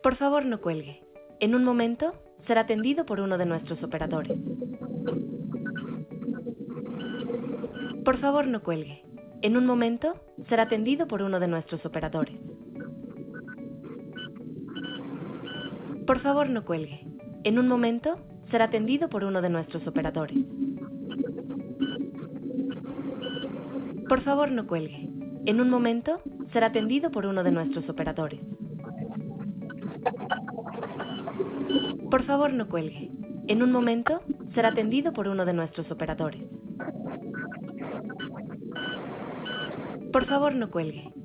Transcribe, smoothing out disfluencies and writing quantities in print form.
Por favor, no cuelgue. En un momento será atendido por uno de nuestros operadores. Por favor, no cuelgue. En un momento será atendido por uno de nuestros operadores. Por favor, no cuelgue. En un momento será atendido por uno de nuestros operadores. Por favor, no cuelgue. En un momento será atendido por uno de nuestros operadores. Por favor, no cuelgue. En un momento será atendido por uno de nuestros operadores. Por favor, no cuelgue.